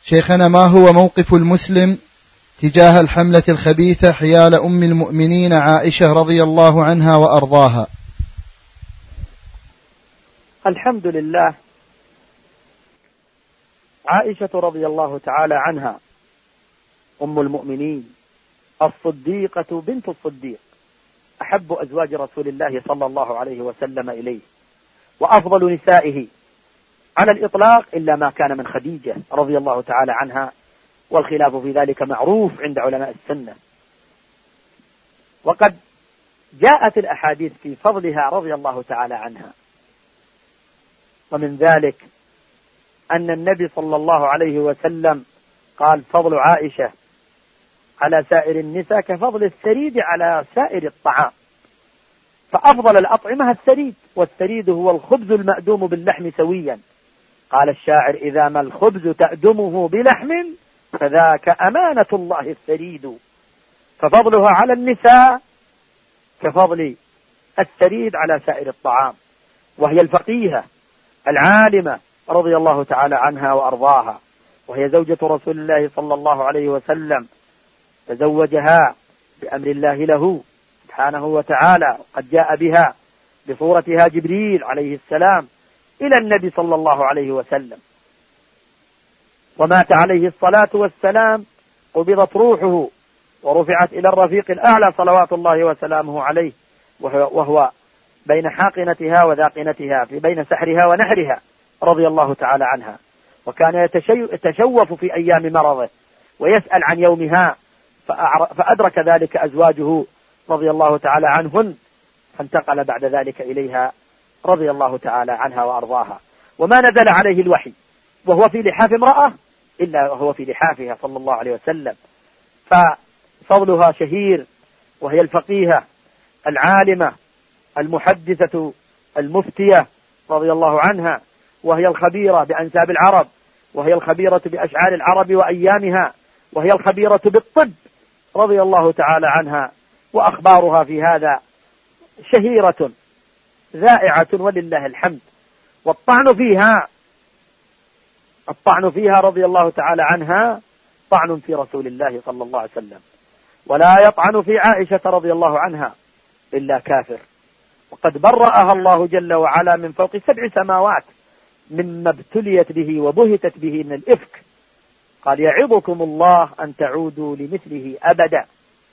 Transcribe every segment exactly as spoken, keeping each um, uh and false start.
شيخنا، ما هو موقف المسلم تجاه الحملة الخبيثة حيال أم المؤمنين عائشة رضي الله عنها وأرضاها؟ الحمد لله. عائشة رضي الله تعالى عنها أم المؤمنين الصديقة بنت الصديق، أحب أزواج رسول الله صلى الله عليه وسلم إليه، وأفضل نسائه على الإطلاق إلا ما كان من خديجة رضي الله تعالى عنها، والخلاف في ذلك معروف عند علماء السنة. وقد جاءت الأحاديث في فضلها رضي الله تعالى عنها، ومن ذلك أن النبي صلى الله عليه وسلم قال: فضل عائشة على سائر النساء كفضل الثريد على سائر الطعام، فأفضل الأطعمة الثريد، والثريد هو الخبز المأدوم باللحم سويا. قال الشاعر: إذا ما الخبز تأدمه بلحم فذاك أمانة الله الثريد. ففضلها على النساء كفضل الثريد على سائر الطعام، وهي الفقيهة العالمة رضي الله تعالى عنها وأرضاها، وهي زوجة رسول الله صلى الله عليه وسلم، تزوجها بأمر الله له سبحانه وتعالى، قد جاء بها بصورتها جبريل عليه السلام إلى النبي صلى الله عليه وسلم، ومات عليه الصلاة والسلام، قبضت روحه ورفعت إلى الرفيق الأعلى صلوات الله وسلامه عليه، وهو بين حاقنتها وذاقنتها، في بين سحرها ونحرها رضي الله تعالى عنها. وكان يتشوف في أيام مرضه ويسأل عن يومها، فأدرك ذلك أزواجه رضي الله تعالى عنهن، فانتقل بعد ذلك إليها رضي الله تعالى عنها وأرضاها. وما نزل عليه الوحي وهو في لحاف امرأة إلا وهو في لحافها صلى الله عليه وسلم. ففضلها شهير، وهي الفقيهة العالمة المحدثة المفتية رضي الله عنها، وهي الخبيرة بأنساب العرب، وهي الخبيرة بأشعار العرب وأيامها، وهي الخبيرة بالطب رضي الله تعالى عنها، وأخبارها في هذا شهيرة ذائعة ولله الحمد. والطعن فيها الطعن فيها رضي الله تعالى عنها طعن في رسول الله صلى الله عليه وسلم، ولا يطعن في عائشة رضي الله عنها إلا كافر. وقد برأها الله جل وعلا من فوق سبع سماوات مما ابتليت به وبهتت به من الإفك. قال: يعظكم الله أن تعودوا لمثله أبدا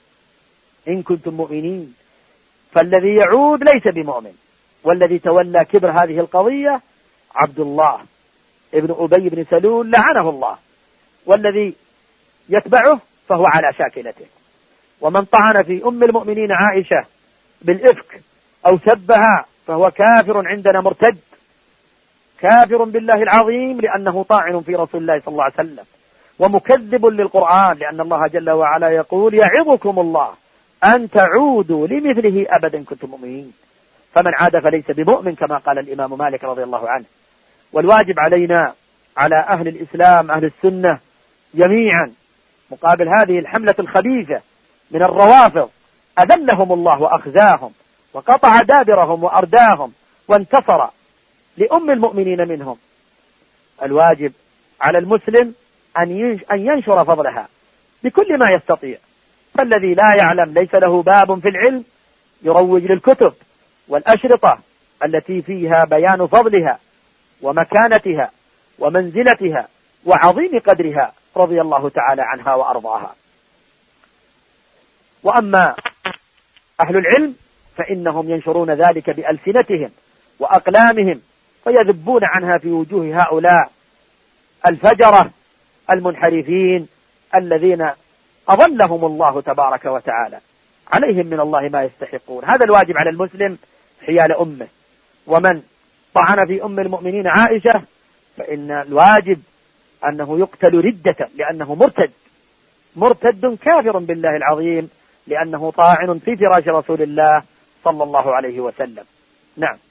إن كنتم مؤمنين. فالذي يعود ليس بمؤمن، والذي تولى كبر هذه القضية عبد الله ابن أبي بن سلول لعنه الله، والذي يتبعه فهو على شاكلته. ومن طعن في أم المؤمنين عائشة بالإفك أو سبها فهو كافر عندنا، مرتد، كافر بالله العظيم، لأنه طاعن في رسول الله صلى الله عليه وسلم، ومكذب للقرآن، لأن الله جل وعلا يقول: يعظكم الله أن تعودوا لمثله أبدا كنتم مؤمنين. فمن عاد فليس بمؤمن، كما قال الإمام مالك رضي الله عنه. والواجب علينا على أهل الإسلام أهل السنة جميعا مقابل هذه الحملة الخبيثة من الروافض، أذلهم الله وأخزاهم وقطع دابرهم وأرداهم وانتصر لأم المؤمنين منهم. الواجب على المسلم أن ينشر فضلها بكل ما يستطيع. فالذي لا يعلم ليس له باب في العلم يروج للكتب والأشرطة التي فيها بيان فضلها ومكانتها ومنزلتها وعظيم قدرها رضي الله تعالى عنها وأرضاها. وأما أهل العلم فإنهم ينشرون ذلك بألسنتهم وأقلامهم، فيذبون عنها في وجوه هؤلاء الفجرة المنحرفين الذين أضلهم الله تبارك وتعالى، عليهم من الله ما يستحقون. هذا الواجب على المسلم حيال أمه. ومن طعن في أم المؤمنين عائشة فإن الواجب أنه يقتل ردة، لأنه مرتد مرتد كافر بالله العظيم، لأنه طاعن في فراش رسول الله صلى الله عليه وسلم. نعم.